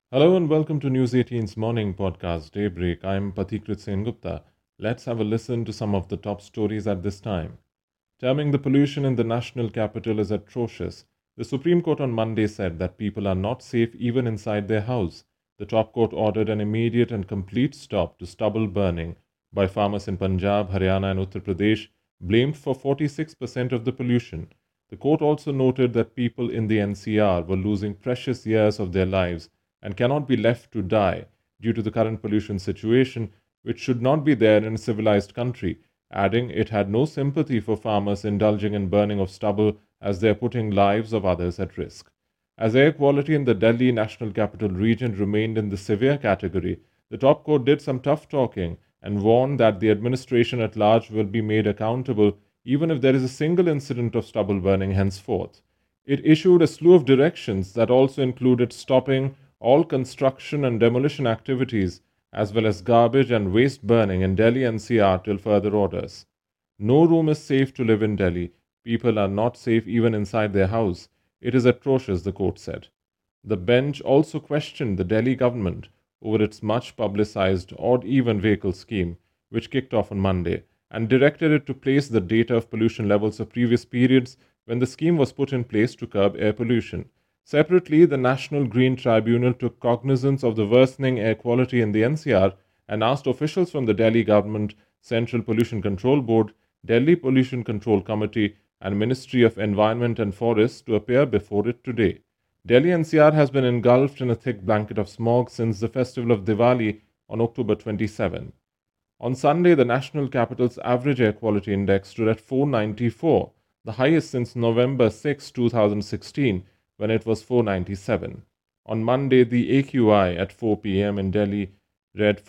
Hello and welcome to News 18's morning podcast Daybreak. I'm Pathikrit Sengupta. Let's have a listen to some of the top stories at this time. Terming the pollution in the national capital is atrocious. The Supreme Court on Monday said that people are not safe even inside their house. The top court ordered an immediate and complete stop to stubble burning by farmers in Punjab, Haryana, and Uttar Pradesh, blamed for 46% of the pollution. The court also noted that people in the NCR were losing precious years of their lives and cannot be left to die due to the current pollution situation, which should not be there in a civilized country, adding it had no sympathy for farmers indulging in burning of stubble as they are putting lives of others at risk. As air quality in the Delhi National Capital Region remained in the severe category, the top court did some tough talking and warned that the administration at large will be made accountable even if there is a single incident of stubble burning henceforth. It issued a slew of directions that also included stopping all construction and demolition activities, as well as garbage and waste burning in Delhi NCR till further orders. No room is safe to live in Delhi. People are not safe even inside their house. It is atrocious, the court said. The bench also questioned the Delhi government over its much publicized odd even vehicle scheme, which kicked off on Monday, and directed it to place the data of pollution levels of previous periods when the scheme was put in place to curb air pollution. Separately, the National Green Tribunal took cognizance of the worsening air quality in the NCR and asked officials from the Delhi Government, Central Pollution Control Board, Delhi Pollution Control Committee, and Ministry of Environment and Forests to appear before it today. Delhi NCR has been engulfed in a thick blanket of smog since the festival of Diwali on October 27. On Sunday, the national capital's average air quality index stood at 494, the highest since November 6, 2016, when it was 497. On Monday, the AQI at 4 p.m. in Delhi read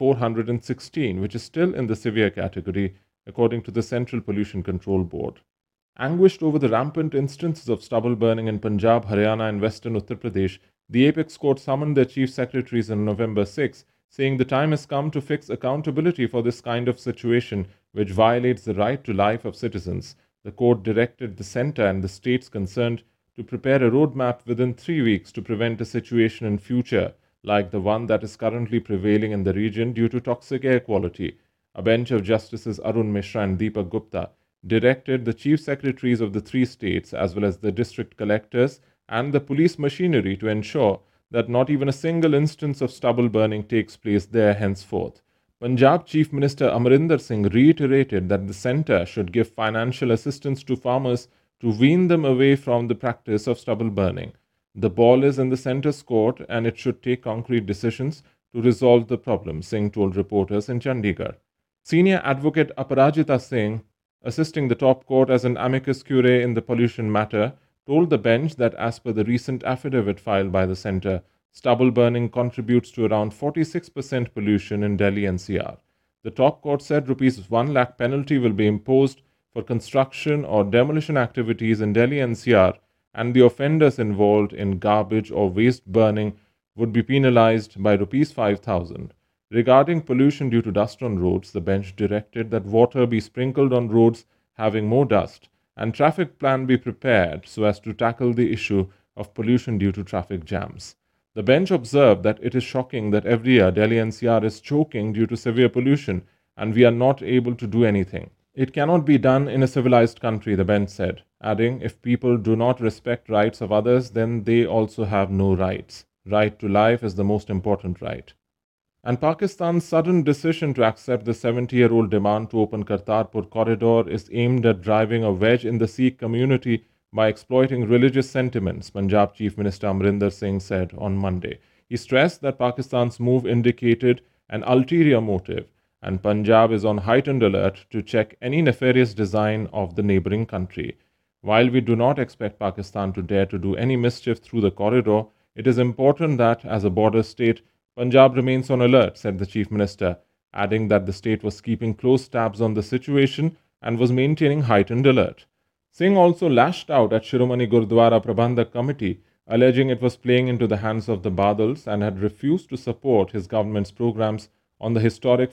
416, which is still in the severe category, according to the Central Pollution Control Board. Anguished over the rampant instances of stubble burning in Punjab, Haryana, and western Uttar Pradesh, the Apex Court summoned their chief secretaries on November 6, saying the time has come to fix accountability for this kind of situation which violates the right to life of citizens. The court directed the centre and the states concerned to prepare a roadmap within 3 weeks to prevent a situation in future like the one that is currently prevailing in the region due to toxic air quality. A bench of Justices Arun Mishra and Deepak Gupta directed the chief secretaries of the three states as well as the district collectors and the police machinery to ensure that not even a single instance of stubble burning takes place there henceforth. Punjab Chief Minister Amarinder Singh reiterated that the centre should give financial assistance to farmers to wean them away from the practice of stubble burning. The ball is in the centre's court and it should take concrete decisions to resolve the problem, Singh told reporters in Chandigarh. Senior advocate Aparajita Singh, assisting the top court as an amicus curiae in the pollution matter, told the bench that as per the recent affidavit filed by the centre, stubble burning contributes to around 46% pollution in Delhi NCR. The top court said Rs 1 lakh penalty will be imposed for construction or demolition activities in Delhi NCR, and the offenders involved in garbage or waste burning would be penalized by Rs 5,000. Regarding pollution due to dust on roads, the bench directed that water be sprinkled on roads having more dust and traffic plan be prepared so as to tackle the issue of pollution due to traffic jams. The bench observed that it is shocking that every year Delhi NCR is choking due to severe pollution and we are not able to do anything. It cannot be done in a civilized country, the bench said, adding, if people do not respect rights of others, then they also have no rights. Right to life is the most important right. And Pakistan's sudden decision to accept the 70-year-old demand to open Kartarpur corridor is aimed at driving a wedge in the Sikh community by exploiting religious sentiments, Punjab Chief Minister Amarinder Singh said on Monday. He stressed that Pakistan's move indicated an ulterior motive, and Punjab is on heightened alert to check any nefarious design of the neighboring country. While we do not expect Pakistan to dare to do any mischief through the corridor, it is important that, as a border state, Punjab remains on alert, said the Chief Minister, adding that the state was keeping close tabs on the situation and was maintaining heightened alert. Singh also lashed out at Shiromani Gurdwara Prabandhak Committee, alleging it was playing into the hands of the Badals and had refused to support his government's programs on the historic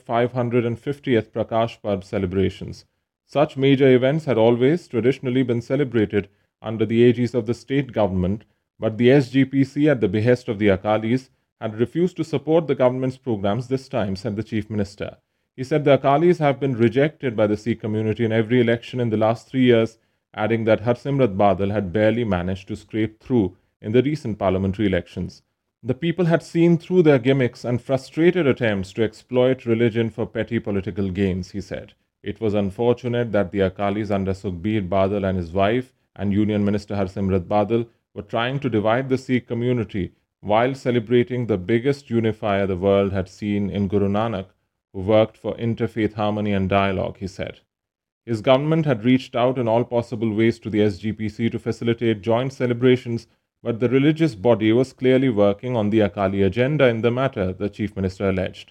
550th Prakash Parv celebrations. Such major events had always traditionally been celebrated under the aegis of the state government, but the SGPC, at the behest of the Akalis, had refused to support the government's programs this time, said the Chief Minister. He said the Akalis have been rejected by the Sikh community in every election in the last 3 years, adding that Harsimrat Badal had barely managed to scrape through in the recent parliamentary elections. The people had seen through their gimmicks and frustrated attempts to exploit religion for petty political gains, he said. It was unfortunate that the Akalis under Sukhbir Badal and his wife and Union Minister Harsimrat Badal were trying to divide the Sikh community while celebrating the biggest unifier the world had seen in Guru Nanak, who worked for interfaith harmony and dialogue, he said. His government had reached out in all possible ways to the SGPC to facilitate joint celebrations, but the religious body was clearly working on the Akali agenda in the matter, the Chief Minister alleged.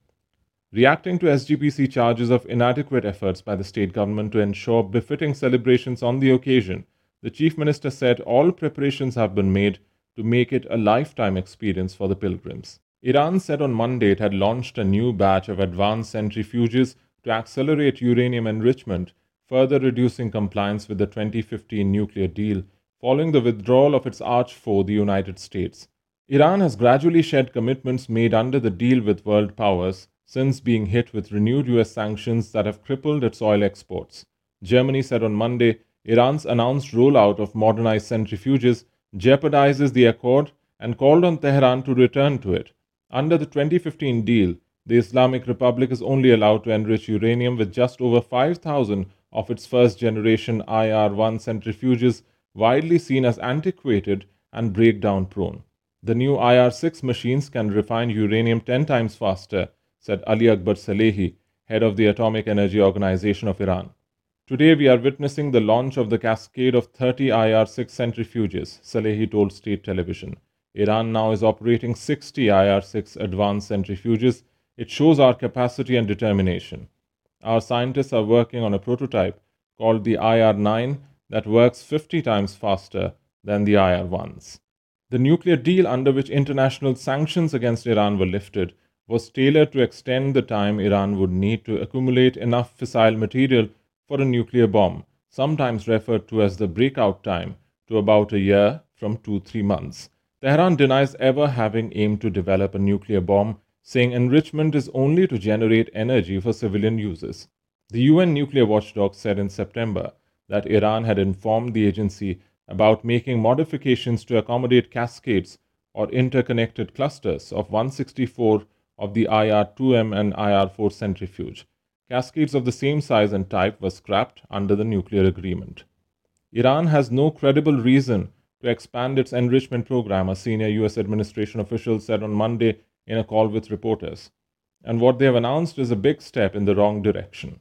Reacting to SGPC charges of inadequate efforts by the state government to ensure befitting celebrations on the occasion, the Chief Minister said all preparations have been made to make it a lifetime experience for the pilgrims. Iran said on Monday it had launched a new batch of advanced centrifuges to accelerate uranium enrichment, further reducing compliance with the 2015 nuclear deal, following the withdrawal of its arch foe, the United States. Iran has gradually shed commitments made under the deal with world powers since being hit with renewed US sanctions that have crippled its oil exports. Germany said on Monday Iran's announced rollout of modernized centrifuges jeopardizes the accord and called on Tehran to return to it. Under the 2015 deal, the Islamic Republic is only allowed to enrich uranium with just over 5,000 of its first-generation IR-1 centrifuges, widely seen as antiquated and breakdown-prone. The new IR-6 machines can refine uranium 10 times faster, said Ali Akbar Salehi, head of the Atomic Energy Organization of Iran. Today we are witnessing the launch of the cascade of 30 IR-6 centrifuges, Salehi told state television. Iran now is operating 60 IR-6 advanced centrifuges. It shows our capacity and determination. Our scientists are working on a prototype called the IR-9 that works 50 times faster than the IR-1s. The nuclear deal under which international sanctions against Iran were lifted was tailored to extend the time Iran would need to accumulate enough fissile material for a nuclear bomb, sometimes referred to as the breakout time, to about a year from 2-3 months. Tehran denies ever having aimed to develop a nuclear bomb, saying enrichment is only to generate energy for civilian uses. The UN nuclear watchdog said in September that Iran had informed the agency about making modifications to accommodate cascades or interconnected clusters of 164 of the IR-2M and IR-4 centrifuge. Cascades of the same size and type were scrapped under the nuclear agreement. Iran has no credible reason to expand its enrichment program, a senior US administration official said on Monday in a call with reporters. And what they have announced is a big step in the wrong direction.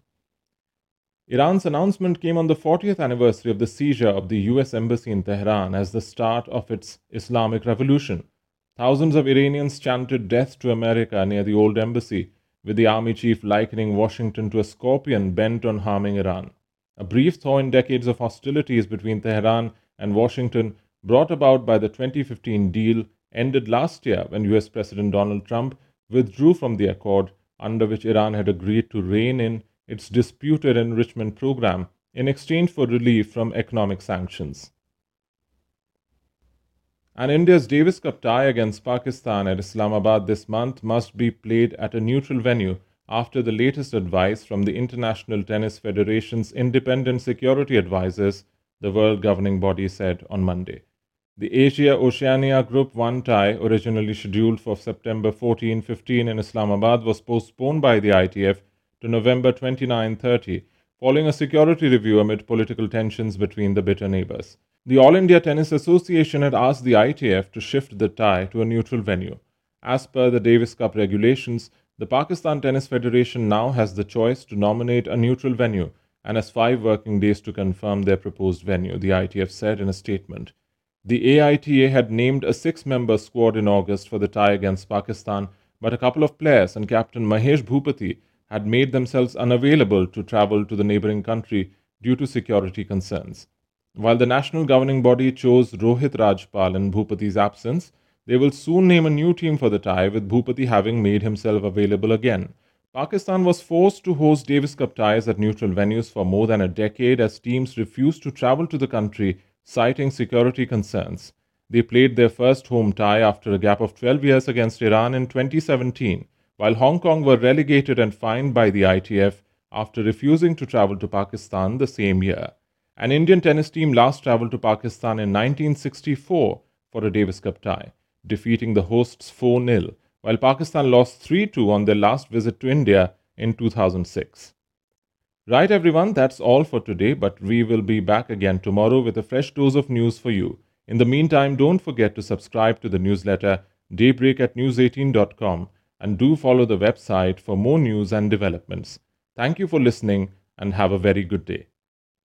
Iran's announcement came on the 40th anniversary of the seizure of the US embassy in Tehran as the start of its Islamic Revolution. Thousands of Iranians chanted death to America near the old embassy, with the army chief likening Washington to a scorpion bent on harming Iran. A brief thaw in decades of hostilities between Tehran and Washington, brought about by the 2015 deal, ended last year when US President Donald Trump withdrew from the accord under which Iran had agreed to rein in its disputed enrichment program in exchange for relief from economic sanctions. And India's Davis Cup tie against Pakistan at Islamabad this month must be played at a neutral venue after the latest advice from the International Tennis Federation's independent security advisors, the world governing body said on Monday. The Asia-Oceania Group 1 tie, originally scheduled for September 14-15 in Islamabad, was postponed by the ITF to November 29-30, following a security review amid political tensions between the bitter neighbors. The All India Tennis Association had asked the ITF to shift the tie to a neutral venue. As per the Davis Cup regulations, the Pakistan Tennis Federation now has the choice to nominate a neutral venue and has 5 working days to confirm their proposed venue, the ITF said in a statement. The AITA had named a 6-member squad in August for the tie against Pakistan, but a couple of players and captain Mahesh Bhupati had made themselves unavailable to travel to the neighboring country due to security concerns. While the national governing body chose Rohit Rajpal in Bhupati's absence, they will soon name a new team for the tie, with Bhupati having made himself available again. Pakistan was forced to host Davis Cup ties at neutral venues for more than a decade as teams refused to travel to the country, citing security concerns. They played their first home tie after a gap of 12 years against Iran in 2017, while Hong Kong were relegated and fined by the ITF after refusing to travel to Pakistan the same year. An Indian tennis team last traveled to Pakistan in 1964 for a Davis Cup tie, defeating the hosts 4-0, while Pakistan lost 3-2 on their last visit to India in 2006. Right, everyone, that's all for today, but we will be back again tomorrow with a fresh dose of news for you. In the meantime, don't forget to subscribe to the newsletter Daybreak at news18.com and do follow the website for more news and developments. Thank you for listening and have a very good day.